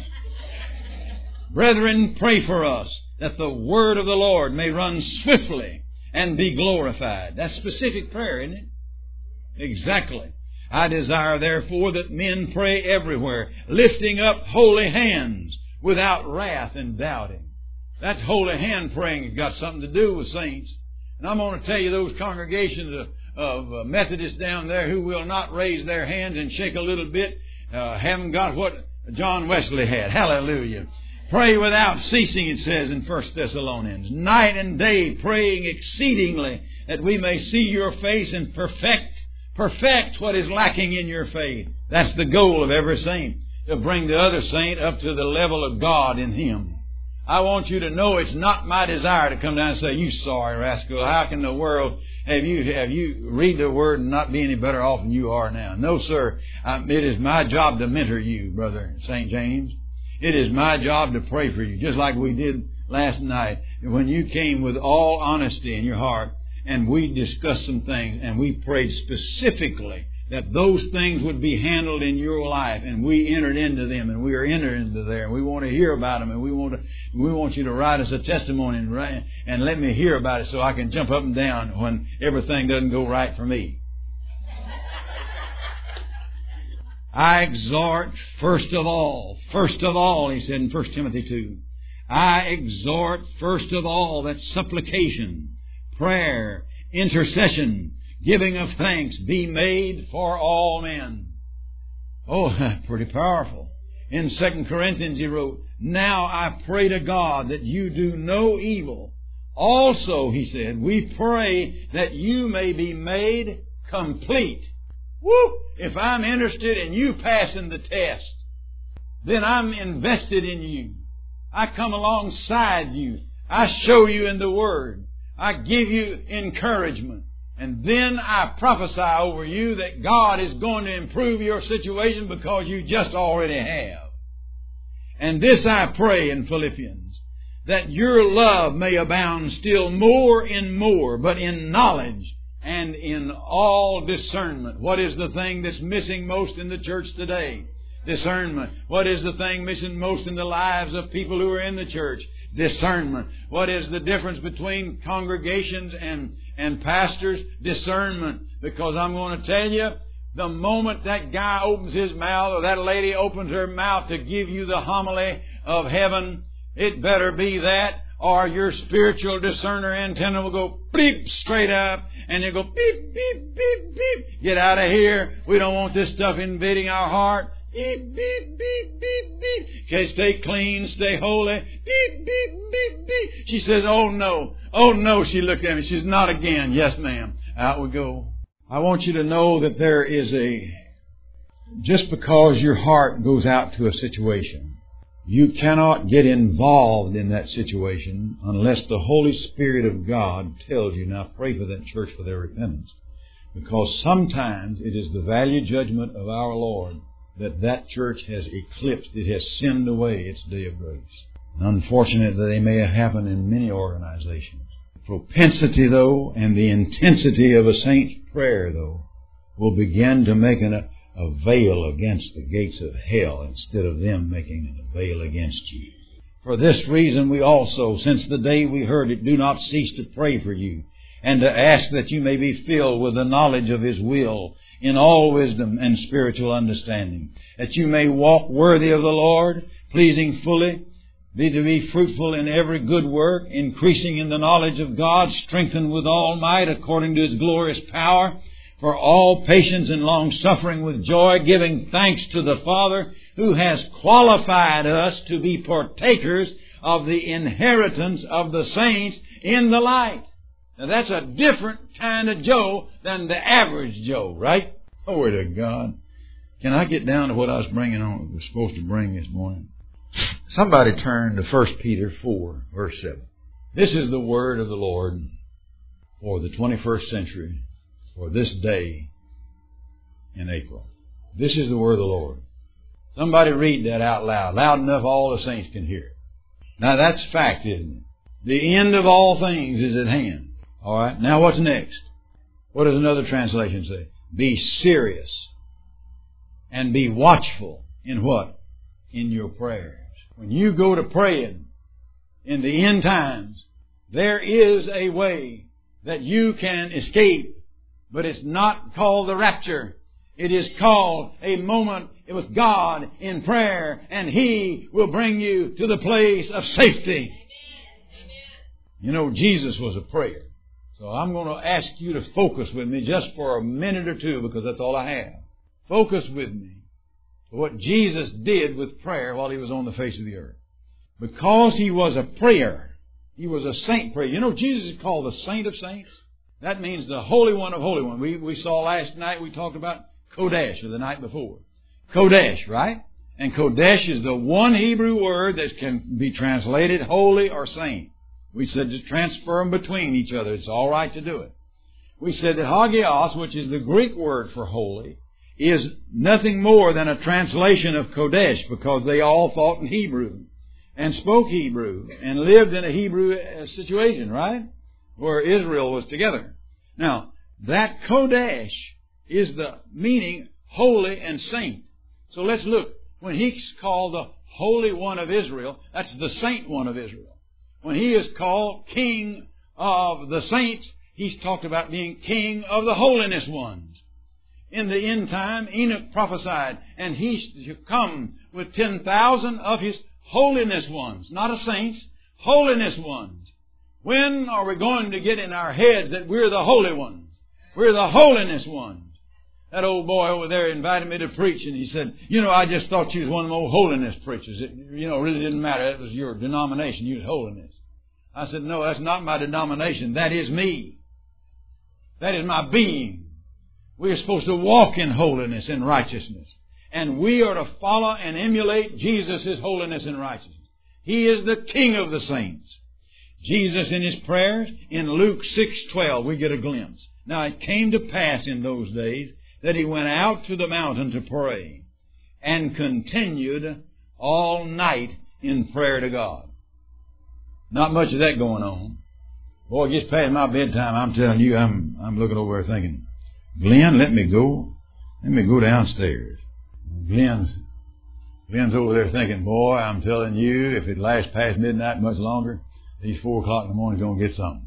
Brethren, pray for us that the word of the Lord may run swiftly and be glorified. That's specific prayer, isn't it? Exactly. I desire, therefore, that men pray everywhere, lifting up holy hands without wrath and doubting. That holy hand praying has got something to do with saints. And I'm going to tell you, those congregations of, of uh, Methodists down there who will not raise their hands and shake a little bit uh, haven't got what John Wesley had. Hallelujah. Pray without ceasing, it says in First Thessalonians. Night and day praying exceedingly that we may see your face and perfect, perfect what is lacking in your faith. That's the goal of every saint, to bring the other saint up to the level of God in him. I want you to know it's not my desire to come down and say, you sorry rascal, how can the world have you have you read the Word and not be any better off than you are now? No, sir. Um, it is my job to mentor you, Brother Saint James. It is my job to pray for you, just like we did last night when you came with all honesty in your heart and we discussed some things and we prayed specifically that those things would be handled in your life, and we entered into them, and we are entered into there, and we want to hear about them, and we want to, we want you to write us a testimony and, write, and let me hear about it so I can jump up and down when everything doesn't go right for me. I exhort first of all, first of all, he said in First Timothy two, I exhort first of all that supplication, prayer, intercession, giving of thanks be made for all men. Oh, pretty powerful. In Second Corinthians he wrote, now I pray to God that you do no evil. Also, he said, we pray that you may be made complete. Woo! If I'm interested in you passing the test, then I'm invested in you. I come alongside you. I show you in the Word. I give you encouragement. And then I prophesy over you that God is going to improve your situation because you just already have. And this I pray in Philippians, that your love may abound still more and more, but in knowledge and in all discernment. What is the thing that's missing most in the church today? Discernment. What is the thing missing most in the lives of people who are in the church? Discernment. What is the difference between congregations and, and pastors? Discernment. Because I'm going to tell you, the moment that guy opens his mouth or that lady opens her mouth to give you the homily of heaven, it better be that, or your spiritual discerner antenna will go beep straight up, and it'll go beep, beep, beep, beep. Get out of here. We don't want this stuff invading our heart. Beep, beep, beep, beep, beep. Okay, stay clean, stay holy. Beep, beep, beep, beep. She says, oh no. Oh no, she looked at me. She's not again. Yes, ma'am. Out we go. I want you to know that there is a, just because your heart goes out to a situation, you cannot get involved in that situation unless the Holy Spirit of God tells you, now pray for that church for their repentance. Because sometimes it is the value judgment of our Lord that that church has eclipsed, it has sinned away its day of grace. Unfortunate that they may have happened in many organizations. The propensity, though, and the intensity of a saint's prayer, though, will begin to make an, a veil against the gates of hell instead of them making a veil against you. For this reason we also, since the day we heard it, do not cease to pray for you, and to ask that you may be filled with the knowledge of His will in all wisdom and spiritual understanding, that you may walk worthy of the Lord, pleasing fully, be to be fruitful in every good work, increasing in the knowledge of God, strengthened with all might according to His glorious power, for all patience and long-suffering with joy, giving thanks to the Father who has qualified us to be partakers of the inheritance of the saints in the light. Now that's a different kind of Joe than the average Joe, right? Glory to God. Can I get down to what I was bringing on, was supposed to bring this morning? Somebody turn to First Peter four, verse seven. This is the word of the Lord for the twenty-first century, for this day in April. This is the word of the Lord. Somebody read that out loud, loud enough all the saints can hear it. Now that's fact, isn't it? The end of all things is at hand. All right. Now what's next? What does another translation say? Be serious and be watchful in what? In your prayers. When you go to praying in the end times, there is a way that you can escape, but it's not called the rapture. It is called a moment with God in prayer, and He will bring you to the place of safety. You know, Jesus was a prayer. So I'm going to ask you to focus with me just for a minute or two, because that's all I have. Focus with me for what Jesus did with prayer while He was on the face of the earth. Because He was a prayer, He was a saint prayer. You know, Jesus is called the Saint of Saints. That means the Holy One of Holy One. We, we saw last night, we talked about Kodesh, or the night before. Kodesh, right? And Kodesh is the one Hebrew word that can be translated holy or saint. We said to transfer them between each other. It's all right to do it. We said that Hagios, which is the Greek word for holy, is nothing more than a translation of Kodesh, because they all thought in Hebrew and spoke Hebrew and lived in a Hebrew situation, right? Where Israel was together. Now, that Kodesh is the meaning holy and saint. So let's look. When He's called the Holy One of Israel, that's the Saint One of Israel. When He is called King of the Saints, He's talked about being King of the Holiness Ones. In the end time, Enoch prophesied, and He shall come with ten thousand of His holiness ones, not of saints, holiness ones. When are we going to get in our heads that we're the holy ones? We're the holiness ones. That old boy over there invited me to preach, and he said, you know, I just thought you was one of them old holiness preachers. It, you know, really didn't matter. That was your denomination. You was holiness. I said, no, that's not my denomination. That is me. That is my being. We are supposed to walk in holiness and righteousness. And we are to follow and emulate Jesus' holiness and righteousness. He is the King of the saints. Jesus in His prayers, in Luke six twelve, we get a glimpse. Now it came to pass in those days that He went out to the mountain to pray, and continued all night in prayer to God. Not much of that going on. Boy, it gets past my bedtime, I'm telling you, I'm I'm looking over there thinking, Glenn, let me go. Let me go downstairs. Glenn's, Glenn's over there thinking, boy, I'm telling you, if it lasts past midnight much longer, these four o'clock in the morning is going to get something.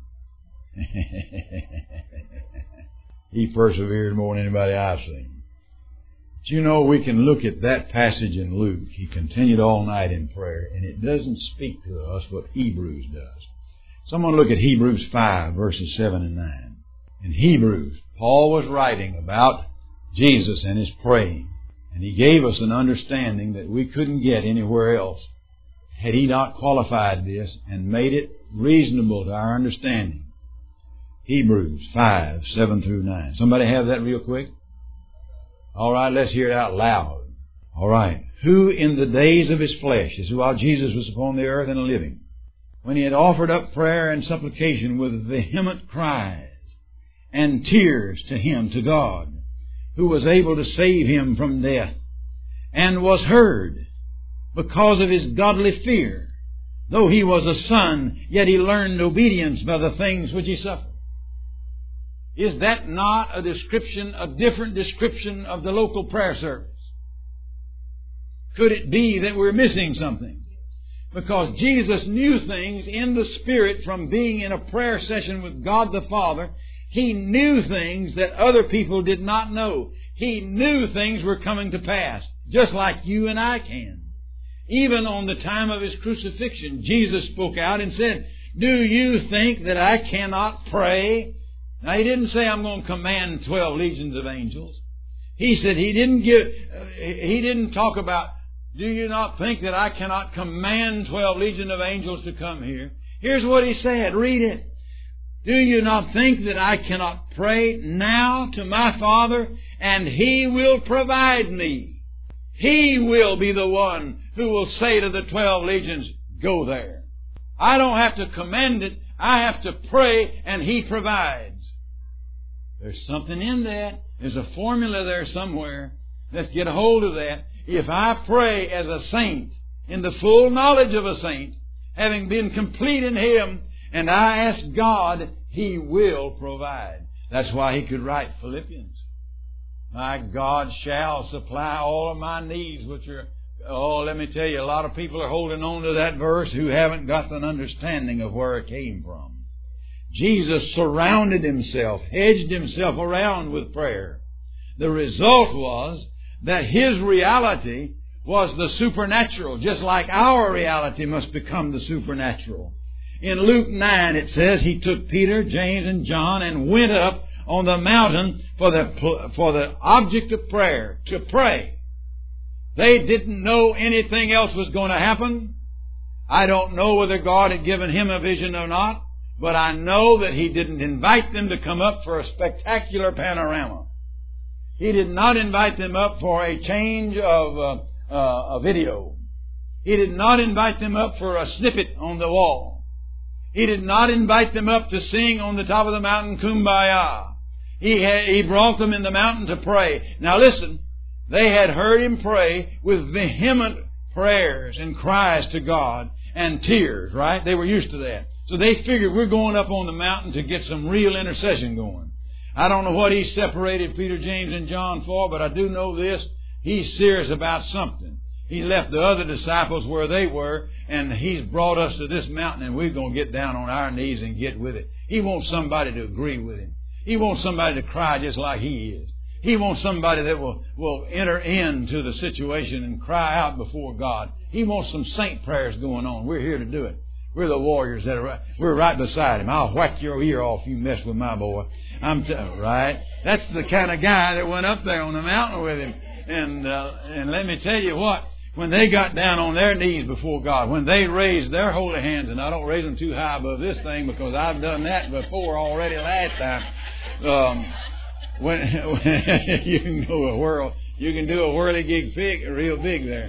He persevered more than anybody I've seen. But you know, we can look at that passage in Luke. He continued all night in prayer, and it doesn't speak to us what Hebrews does. Someone look at Hebrews five, verses seven and nine. In Hebrews, Paul was writing about Jesus and His praying, and he gave us an understanding that we couldn't get anywhere else had he not qualified this and made it reasonable to our understanding. Hebrews five, seven through nine. Somebody have that real quick? All right, let's hear it out loud. All right. Who in the days of His flesh, this is while Jesus was upon the earth and living, when He had offered up prayer and supplication with vehement cries and tears to Him, to God, who was able to save Him from death, and was heard because of His godly fear. Though He was a son, yet He learned obedience by the things which He suffered. Is that not a description, a different description of the local prayer service? Could it be that we're missing something? Because Jesus knew things in the Spirit from being in a prayer session with God the Father. He knew things that other people did not know. He knew things were coming to pass, just like you and I can. Even on the time of His crucifixion, Jesus spoke out and said, do you think that I cannot pray? Now, He didn't say, I'm going to command twelve legions of angels. He said, He didn't give, uh, He didn't talk about, do you not think that I cannot command twelve legions of angels to come here? Here's what He said. Read it. Do you not think that I cannot pray now to my Father, and He will provide me? He will be the one who will say to the twelve legions, go there. I don't have to command it. I have to pray, and He provides. There's something in that. There's a formula there somewhere. Let's get a hold of that. If I pray as a saint, in the full knowledge of a saint, having been complete in Him, and I ask God, He will provide. That's why He could write Philippians. My God shall supply all of my needs, which are, oh, let me tell you, a lot of people are holding on to that verse who haven't got an understanding of where it came from. Jesus surrounded Himself, hedged Himself around with prayer. The result was that His reality was the supernatural, just like our reality must become the supernatural. In Luke nine it says He took Peter, James, and John and went up on the mountain for the, for the object of prayer, to pray. They didn't know anything else was going to happen. I don't know whether God had given him a vision or not, but I know that He didn't invite them to come up for a spectacular panorama. He did not invite them up for a change of uh, uh, a video. He did not invite them up for a snippet on the wall. He did not invite them up to sing on the top of the mountain, Kumbaya. He, had, he brought them in the mountain to pray. Now listen, they had heard Him pray with vehement prayers and cries to God and tears, right? They were used to that. So they figured, we're going up on the mountain to get some real intercession going. I don't know what He separated Peter, James, and John for, but I do know this. He's serious about something. He left the other disciples where they were, and He's brought us to this mountain, and we're going to get down on our knees and get with it. He wants somebody to agree with Him. He wants somebody to cry just like He is. He wants somebody that will, will enter into the situation and cry out before God. He wants some saint prayers going on. We're here to do it. We're the warriors that are right, we're right beside Him. I'll whack your ear off if you mess with my boy. I'm t- right. That's the kind of guy that went up there on the mountain with Him. And uh, and let me tell you what, when they got down on their knees before God, when they raised their holy hands, and I don't raise them too high above this thing because I've done that before already last time. Um, when, when you can go a whirl, you can do a whirligig big, real big there.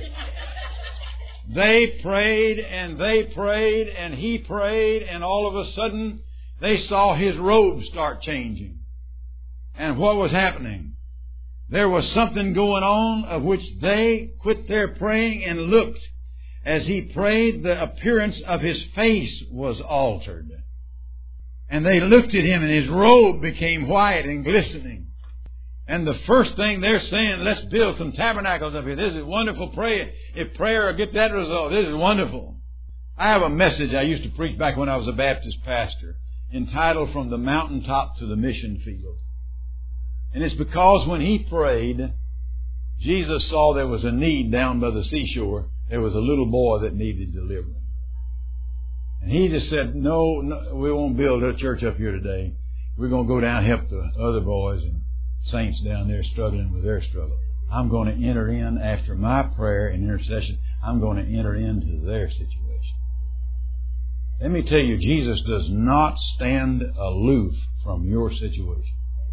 They prayed and they prayed and He prayed, and all of a sudden they saw His robe start changing. And what was happening? There was something going on of which they quit their praying and looked. As He prayed, the appearance of His face was altered. And they looked at Him, and His robe became white and glistening. And the first thing they're saying, let's build some tabernacles up here. This is wonderful prayer. If prayer will get that result, this is wonderful. I have a message I used to preach back when I was a Baptist pastor, entitled From the Mountaintop to the Mission Field. And it's because when He prayed, Jesus saw there was a need down by the seashore. There was a little boy that needed deliverance. And He just said, no, no, we won't build a church up here today. We're going to go down and help the other boys and saints down there struggling with their struggle. I'm going to enter in after my prayer and intercession. I'm going to enter into their situation. Let me tell you, Jesus does not stand aloof from your situation.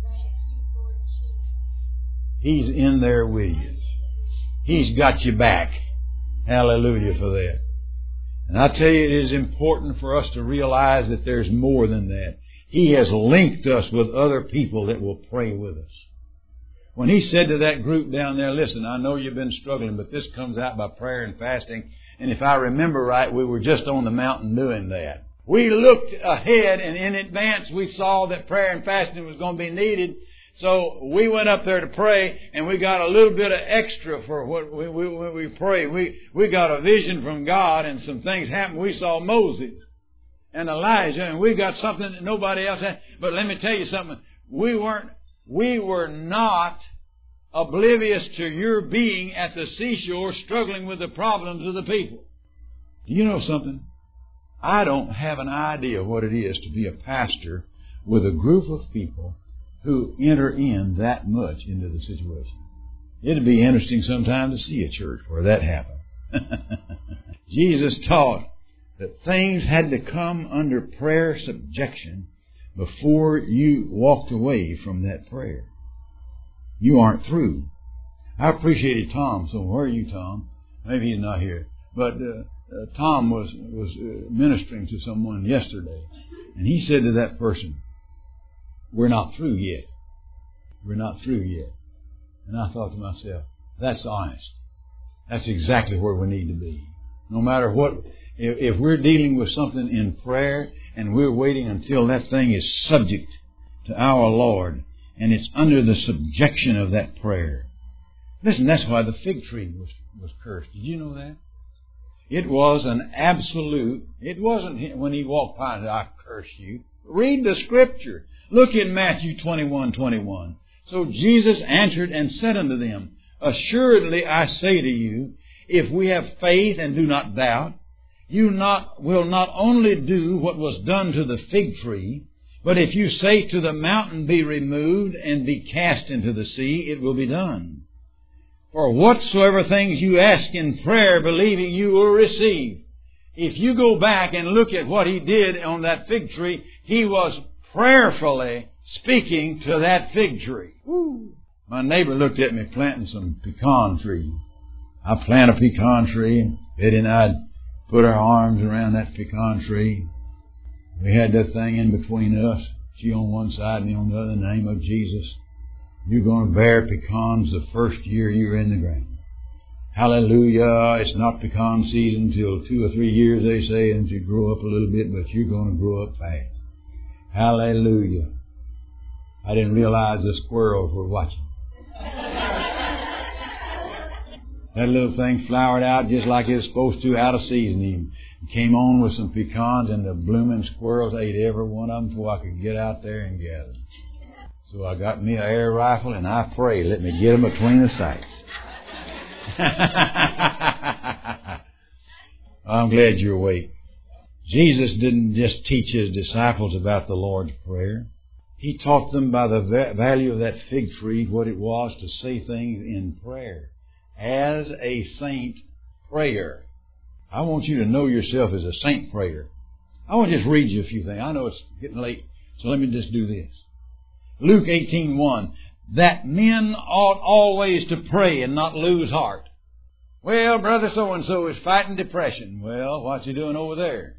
He's in there with you. He's got you back. Hallelujah for that. And I tell you, it is important for us to realize that there's more than that. He has linked us with other people that will pray with us. When He said to that group down there, listen, I know you've been struggling, but this comes out by prayer and fasting. And if I remember right, we were just on the mountain doing that. We looked ahead, and in advance we saw that prayer and fasting was going to be needed. So we went up there to pray, and we got a little bit of extra for what we, we, when we prayed. We, we got a vision from God, and some things happened. We saw Moses and Elijah, and we got something that nobody else had. But let me tell you something. We weren't, we were not oblivious to your being at the seashore struggling with the problems of the people. Do you know something? I don't have an idea what it is to be a pastor with a group of people who enter in that much into the situation. It'd be interesting sometime to see a church where that happened. Jesus taught that things had to come under prayer subjection before you walked away from that prayer. You aren't through. I appreciated Tom. So where are you, Tom? Maybe he's not here. But uh, uh, Tom was, was uh, ministering to someone yesterday. And he said to that person, we're not through yet. We're not through yet. And I thought to myself, that's honest. That's exactly where we need to be. No matter what, if, if we're dealing with something in prayer and we're waiting until that thing is subject to our Lord and it's under the subjection of that prayer. Listen, that's why the fig tree was, was cursed. Did you know that? It was an absolute, it wasn't when he walked by and said, I curse you. Read the Scripture. Look in Matthew twenty-one twenty-one. So Jesus answered and said unto them, assuredly I say to you, if we have faith and do not doubt, you not will not only do what was done to the fig tree, but if you say to the mountain, be removed and be cast into the sea, it will be done. For whatsoever things you ask in prayer, believing you will receive. If you go back and look at what he did on that fig tree, he was prayerfully speaking to that fig tree. Woo. My neighbor looked at me planting some pecan trees. I plant a pecan tree, and Betty and I'd put our arms around that pecan tree. We had that thing in between us. She on one side, me on the other, in the name of Jesus. You're going to bear pecans the first year you're in the ground. Hallelujah. It's not pecan season till two or three years, they say, and you grow up a little bit, but you're going to grow up fast. Hallelujah. I didn't realize the squirrels were watching. That little thing flowered out just like it was supposed to, out of season even. Came on with some pecans, and the blooming squirrels ate every one of them before I could get out there and gather them. So I got me an air rifle, and I pray, let me get them between the sights. I'm glad you're awake. Jesus didn't just teach His disciples about the Lord's Prayer. He taught them by the value of that fig tree what it was to say things in prayer. As a saint prayer. I want you to know yourself as a saint prayer. I want to just read you a few things. I know it's getting late, so let me just do this. Luke eighteen one. That men ought always to pray and not lose heart. Well, brother so-and-so is fighting depression. Well, what's he doing over there?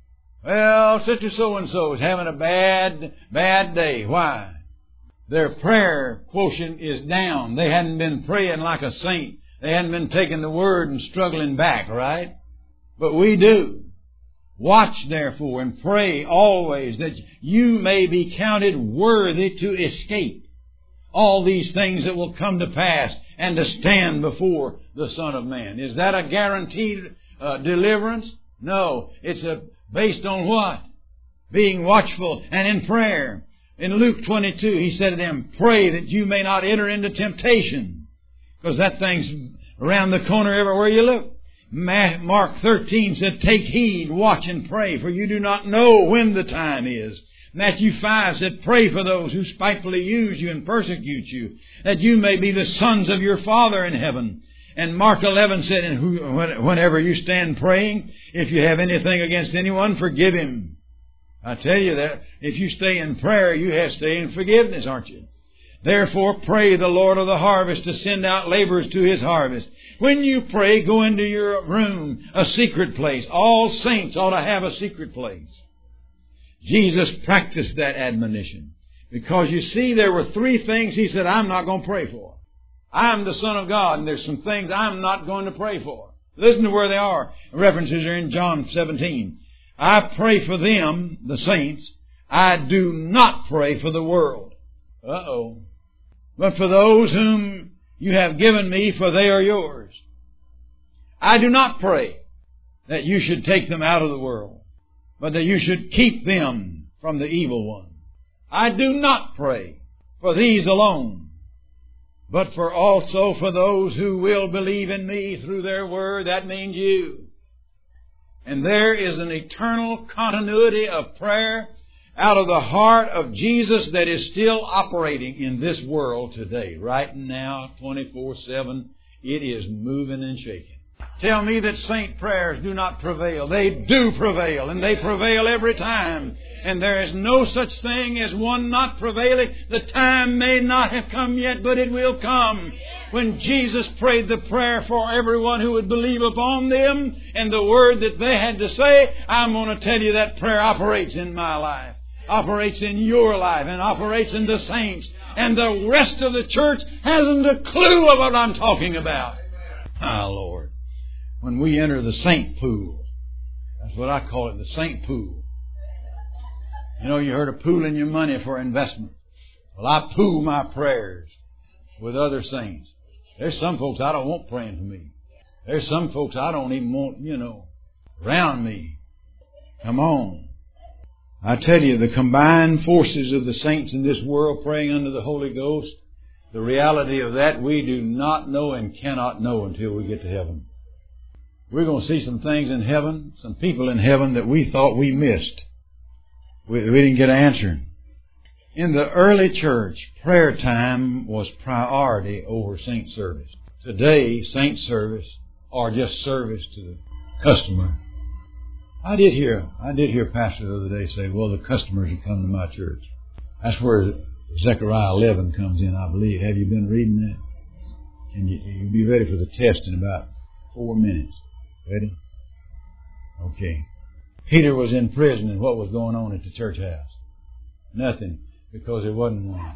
Well, sister so-and-so is having a bad, bad day. Why? Their prayer quotient is down. They hadn't been praying like a saint. They hadn't been taking the Word and struggling back, right? But we do. Watch, therefore, and pray always that you may be counted worthy to escape all these things that will come to pass and to stand before the Son of Man. Is that a guaranteed uh, deliverance? No. It's a, based on what? Being watchful and in prayer. In Luke twenty-two, He said to them, pray that you may not enter into temptation. Because that thing's around the corner everywhere you look. Mark thirteen said, take heed, watch and pray, for you do not know when the time is. Matthew five said, pray for those who spitefully use you and persecute you, that you may be the sons of your Father in heaven. And Mark eleven said, and whenever you stand praying, if you have anything against anyone, forgive him. I tell you that if you stay in prayer, you have to stay in forgiveness, aren't you? Therefore, pray the Lord of the harvest to send out laborers to His harvest. When you pray, go into your room, a secret place. All saints ought to have a secret place. Jesus practiced that admonition. Because you see, there were three things He said, I'm not going to pray for. I'm the Son of God, and there's some things I'm not going to pray for. Listen to where they are. References are in John seventeen. I pray for them, the saints. I do not pray for the world. Uh-oh. but for those whom you have given me, for they are yours. I do not pray that you should take them out of the world, but that you should keep them from the evil one. I do not pray for these alone, but for also for those who will believe in me through their word. That means you. And there is an eternal continuity of prayer out of the heart of Jesus that is still operating in this world today. Right now, twenty-four seven, it is moving and shaking. Tell me that saint prayers do not prevail. They do prevail, and they prevail every time. And there is no such thing as one not prevailing. The time may not have come yet, but it will come. When Jesus prayed the prayer for everyone who would believe upon them and the word that they had to say, I'm going to tell you that prayer operates in my life, operates in your life, and operates in the saints. And the rest of the church hasn't a clue of what I'm talking about. Ah, Lord. When we enter the saint pool, that's what I call it, the saint pool. You know, you heard of pooling your money for investment. Well, I pool my prayers with other saints. There's some folks I don't want praying for me. There's some folks I don't even want, you know, around me. Come on. I tell you, the combined forces of the saints in this world praying under the Holy Ghost, the reality of that we do not know and cannot know until we get to heaven. We're going to see some things in heaven, some people in heaven that we thought we missed. We, we didn't get an answer. In the early church, prayer time was priority over saint service. Today, saint service or just service to the customer. I did hear, I did hear a pastor the other day say, well, the customers who come to my church. That's where Zechariah eleven comes in, I believe. Have you been reading that? Can you, you'll be ready for the test in about four minutes. Ready? Okay. Peter was in prison, and what was going on at the church house? Nothing, because there wasn't one.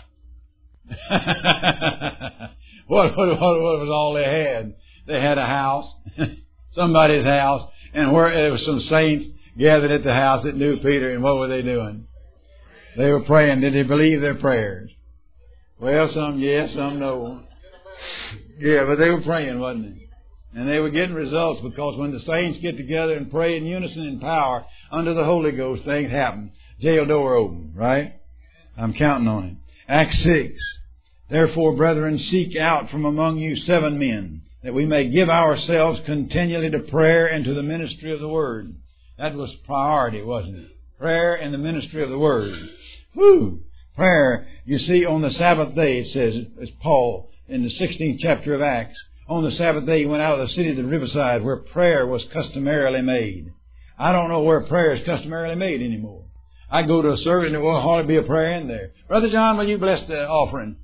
what, what, what was all they had? They had a house, somebody's house, and where there was some saints gathered at the house that knew Peter, and what were they doing? They were praying. Did they believe their prayers? Well, some yes, some no. Yeah, but they were praying, wasn't they? And they were getting results, because when the saints get together and pray in unison in power under the Holy Ghost, things happen. Jail door open, right? I'm counting on it. Acts six. Therefore, brethren, seek out from among you seven men, that we may give ourselves continually to prayer and to the ministry of the Word. That was priority, wasn't it? Prayer and the ministry of the Word. Whew! Prayer, you see, on the Sabbath day, it says, it's Paul in the sixteenth chapter of Acts, on the Sabbath day, he went out of the city to the riverside where prayer was customarily made. I don't know where prayer is customarily made anymore. I go to a service and there will hardly be a prayer in there. Brother John, will you bless the offering?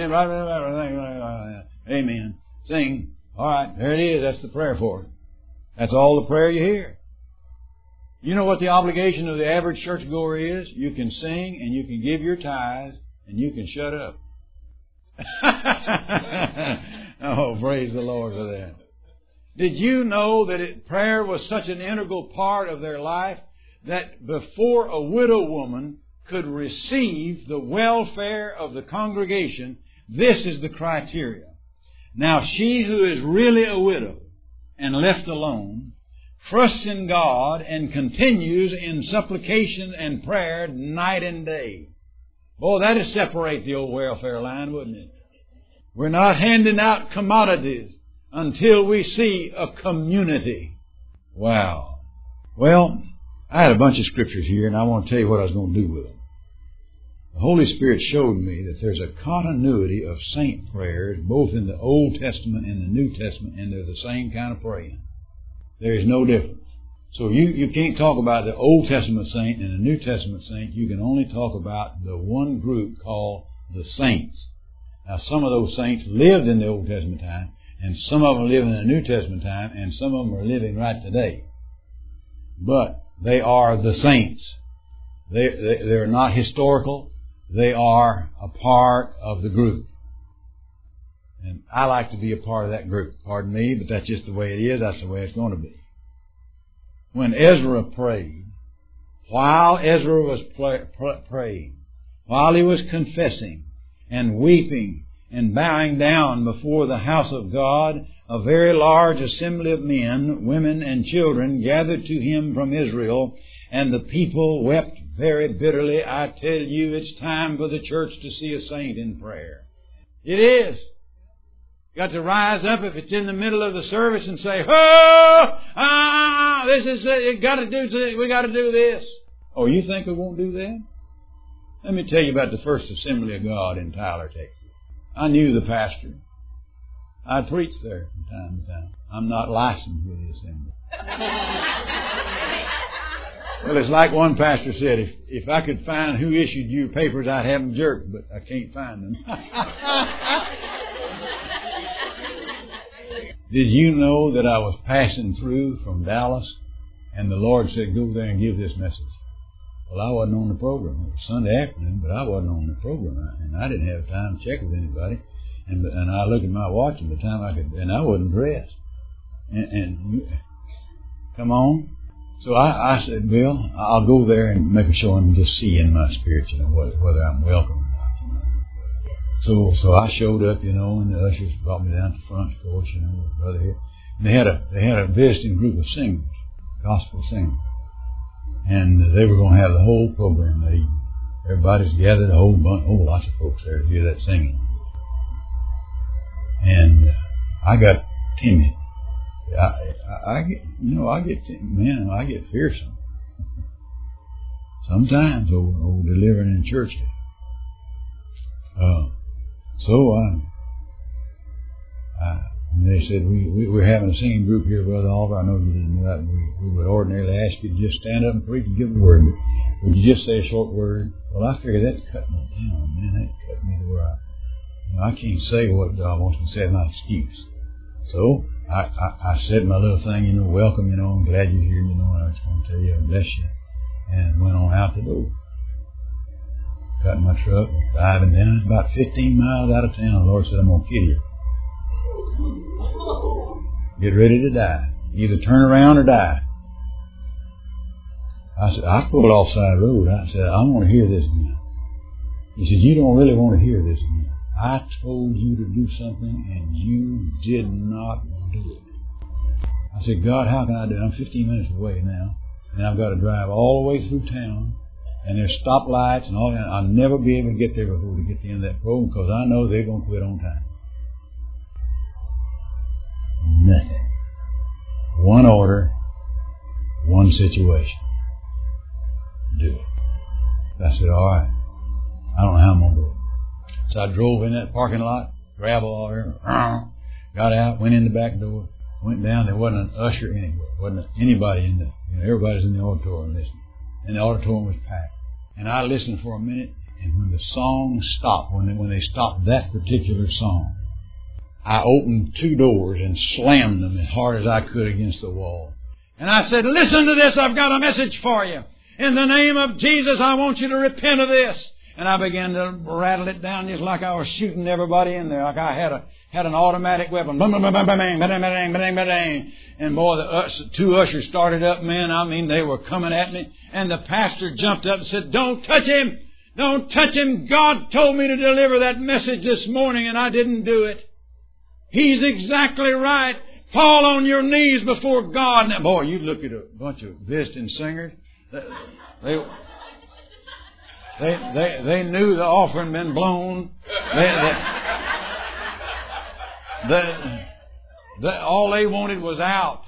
Amen. Sing. All right, there it is. That's the prayer for it. That's all the prayer you hear. You know what the obligation of the average churchgoer is? You can sing and you can give your tithes and you can shut up. Oh, praise the Lord for that. Did you know that it, prayer was such an integral part of their life that before a widow woman could receive the welfare of the congregation, this is the criteria. Now, she who is really a widow and left alone trusts in God and continues in supplication and prayer night and day. Boy, that'd separate the old welfare line, wouldn't it? We're not handing out commodities until we see a community. Wow. Well, I had a bunch of scriptures here, and I want to tell you what I was going to do with them. The Holy Spirit showed me that there's a continuity of saint prayers, both in the Old Testament and the New Testament, and they're the same kind of praying. There is no difference. So you, you can't talk about the Old Testament saint and the New Testament saint. You can only talk about the one group called the saints. Now, some of those saints lived in the Old Testament time, and some of them live in the New Testament time, and some of them are living right today. But they are the saints. They, they, they're not historical. They are a part of the group. And I like to be a part of that group. Pardon me, but that's just the way it is. That's the way it's going to be. When Ezra prayed, while Ezra was pray, pray, praying, while he was confessing, and weeping and bowing down before the house of God, a very large assembly of men, women, and children gathered to him from Israel, and the people wept very bitterly. I tell you, it's time for the church to see a saint in prayer. It is. You got to rise up if it's in the middle of the service and say, "Oh, ah, this is it. Got to do. We got to do this." Oh, you think we won't do that? Let me tell you about the First Assembly of God in Tyler, Texas. I knew the pastor. I preached there from time to time. I'm not licensed with the assembly. Well, it's like one pastor said, if, if I could find who issued you papers, I'd have them jerked, but I can't find them. Did you know that I was passing through from Dallas, and the Lord said, "Go there and give this message"? Well, I wasn't on the program. It was Sunday afternoon, but I wasn't on the program, and I didn't have time to check with anybody. And and I looked at my watch, and the time I could, and I wasn't dressed. And, and come on. So I, I said, "Bill, I'll go there and make a show and just see in my spirit, you know, whether, whether I'm welcome or not." You know. So so I showed up, you know, and the ushers brought me down to the front, of course, you know, with brother here. And they had a they had a visiting group of singers, gospel singers, and they were going to have the whole program that evening. Everybody's gathered, a whole bunch, oh, lots of folks there to hear that singing. And uh, I got timid. I, I, I get, you know, I get, man, I get fearsome. Sometimes over, over delivering in church. Uh, so I, I, they said, we, we, we're having a singing group here, Brother Oliver. I know you didn't know that. We, we would ordinarily ask you to just stand up and preach and give the word. But would you just say a short word? Well, I figured that cut me down, man. That cut me to where I, you know, I can't say what God wants me to say as my excuse. So I, I, I said my little thing, you know, welcome, you know, I'm glad you're here, you know, and I just want to tell you, I bless you. And went on out the door. Got in my truck, driving down, about fifteen miles out of town. The Lord said, "I'm going to kill you. Get ready to die. Either turn around or die." I said, I pulled off side road. I said, "I want to hear this now." He said, "You don't really want to hear this now. I told you to do something and you did not do it." I said, "God, how can I do it? I'm fifteen minutes away now, and I've got to drive all the way through town, and there's stoplights and all that. I'll never be able to get there before we get to the end of that program because I know they're going to quit on time." Nothing. One order, one situation. Do it. I said, "All right. I don't know how I'm going to do it." So I drove in that parking lot, gravel all there, got out, went in the back door, went down. There wasn't an usher anywhere. Wasn't anybody in the, you know, everybody's in the auditorium listening. And the auditorium was packed. And I listened for a minute, and when the song stopped, when they, when they stopped that particular song, I opened two doors and slammed them as hard as I could against the wall. And I said, "Listen to this. I've got a message for you. In the name of Jesus, I want you to repent of this." And I began to rattle it down just like I was shooting everybody in there, like I had a had an automatic weapon. And boy, the us, two ushers started up, man. I mean, they were coming at me. And the pastor jumped up and said, "Don't touch him! Don't touch him! God told me to deliver that message this morning, and I didn't do it. He's exactly right. Fall on your knees before God." Now, boy, you look at a bunch of visiting singers. They... They, they, they knew the offering had been blown. They, they, they, they, all they wanted was out.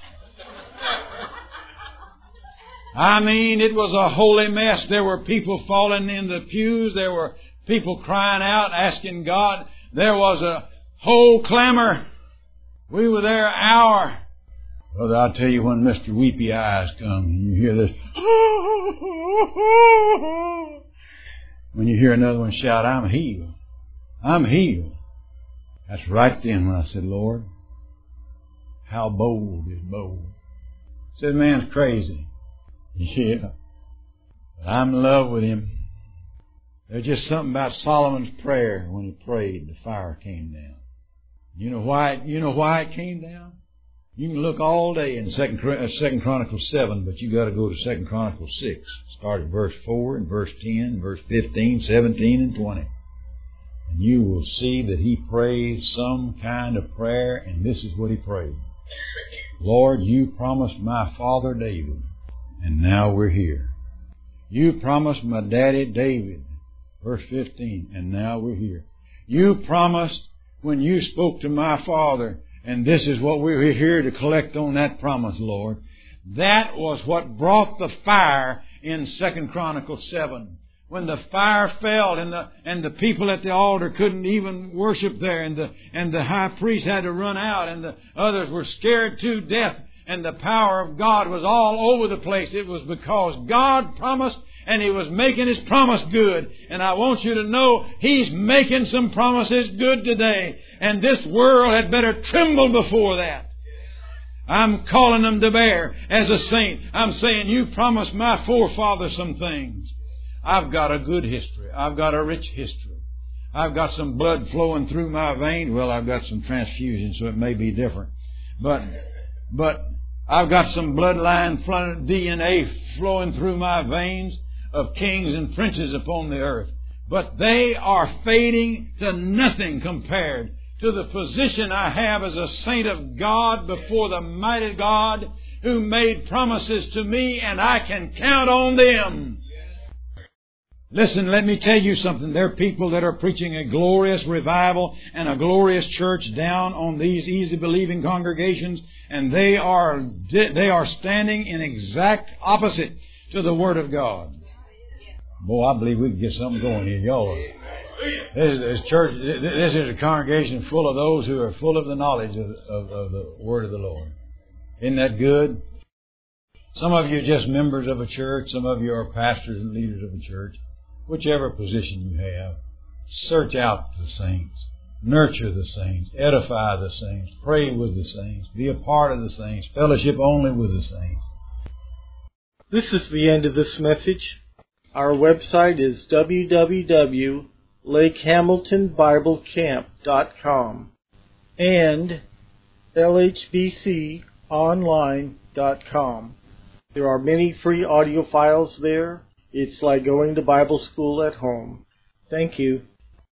I mean, it was a holy mess. There were people falling in the pews. There were people crying out, asking God. There was a whole clamor. We were there an hour. Brother, I'll tell you, when Mister Weepy Eyes comes, and you hear this, when you hear another one shout, "I'm healed. I'm healed." That's right then when I said, "Lord, how bold is bold." I said, "Man's crazy." Yeah. But I'm in love with him. There's just something about Solomon's prayer. When he prayed, the fire came down. You know why it, you know why it came down? You can look all day in Second Second Chronicles seven, but you got to go to Second Chronicles six. Start at verse four and verse ten, verse fifteen, seventeen, and twenty. and you will see that he prayed some kind of prayer, and this is what he prayed. Lord, you promised my father David, and now we're here. You promised my daddy David, verse fifteen, and now we're here. You promised when you spoke to my father, and this is what we're here to collect on that promise, Lord. That was what brought the fire in Second Chronicles seven. When the fire fell and the and the people at the altar couldn't even worship there, and the and the high priest had to run out, and the others were scared to death, and the power of God was all over the place. It was because God promised, and He was making His promise good. And I want you to know He's making some promises good today, and this world had better tremble before that. I'm calling them to bear as a saint. I'm saying, you promised my forefathers some things. I've got a good history. I've got a rich history. I've got some blood flowing through my veins. Well, I've got some transfusion, so it may be different. But, but I've got some bloodline D N A flowing through my veins of kings and princes upon the earth. But they are fading to nothing compared to the position I have as a saint of God before the mighty God who made promises to me, and I can count on them. Listen, let me tell you something. There are people that are preaching a glorious revival and a glorious church down on these easy-believing congregations, and they are they are standing in exact opposite to the Word of God. Boy, I believe we can get something going here, y'all. This is, this church. This is a congregation full of those who are full of the knowledge of, of, of the Word of the Lord. Isn't that good? Some of you are just members of a church. Some of you are pastors and leaders of a church. Whichever position you have, search out the saints, nurture the saints, edify the saints, pray with the saints, be a part of the saints, fellowship only with the saints. This is the end of this message. Our website is w w w dot lake hamilton bible camp dot com and l h b c online dot com. There are many free audio files there. It's like going to Bible school at home. Thank you.